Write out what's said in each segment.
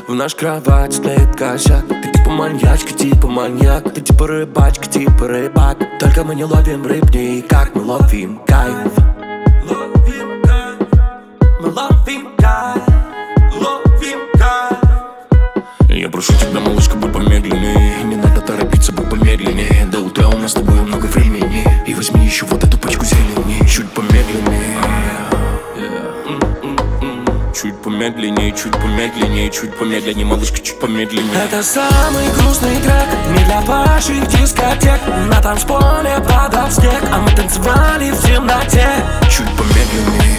В наш кровать стоит косяк. Ты типа маньячка, типа маньяк. Ты типа рыбачка, типа рыбак. Только мы не ловим рыб никак. Мы ловим кайф. Ловим кайф. Мы ловим кайф. Ловим кайф. Я прошу тебя, малышка, будь помедленнее. Не надо торопиться, будь помедленнее. До утра у нас с тобой много времени. И возьми еще вот эту пачку зелени. Чуть помедленнее. Чуть помедленнее, чуть помедленнее, чуть помедленнее, малышка, чуть помедленнее. Это самый грустный трек не для ваших дискотек. На танцполе падал снег, а мы танцевали в темноте. Чуть помедленнее.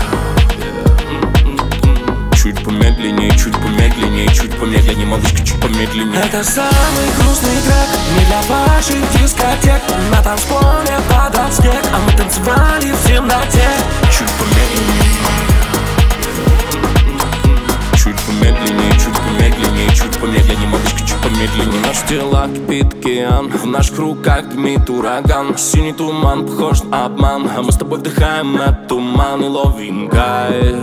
Чуть помедленнее, чуть помедленнее, чуть помедленнее, малышка, чуть помедленнее. Это самый грустный трек не для ваших дискотек. На танцполе падал снег, а мы танцевали в темноте. Чуть помедленнее. Чуть помедленнее, чуть помедленнее, чуть помедленнее, малышка, чуть помедленнее. Наш тела кипит океан, в наших руках дымит ураган. Синий туман похож на обман, а мы с тобой вдыхаем этот туман и ловим кайф.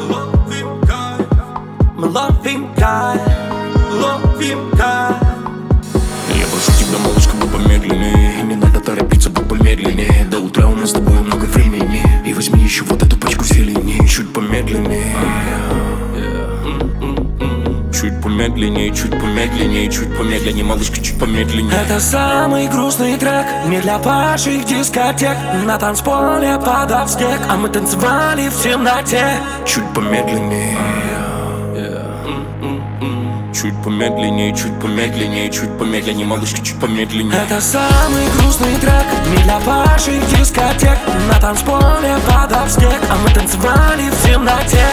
Мы ловим кайф, ловим кайф. Я прошу тебя, малышка, будь помедленнее. Не надо торопиться, будь помедленнее. До утра у нас с тобой много времени. И возьми еще вот эту пачку зелени. Чуть помедленнее. Чуть помедленнее, чуть помедленнее, чуть помедленнее, малышка, чуть помедленнее. Это самый грустный трек не для ваших дискотек. На танцполе падал снег, а мы танцевали в темноте. Чуть помедленнее. Чуть помедленнее, чуть помедленнее, чуть помедленнее, малышка, чуть помедленнее. Это самый грустный трек не для ваших дискотек. На танцполе падал снег, а мы танцевали в темноте.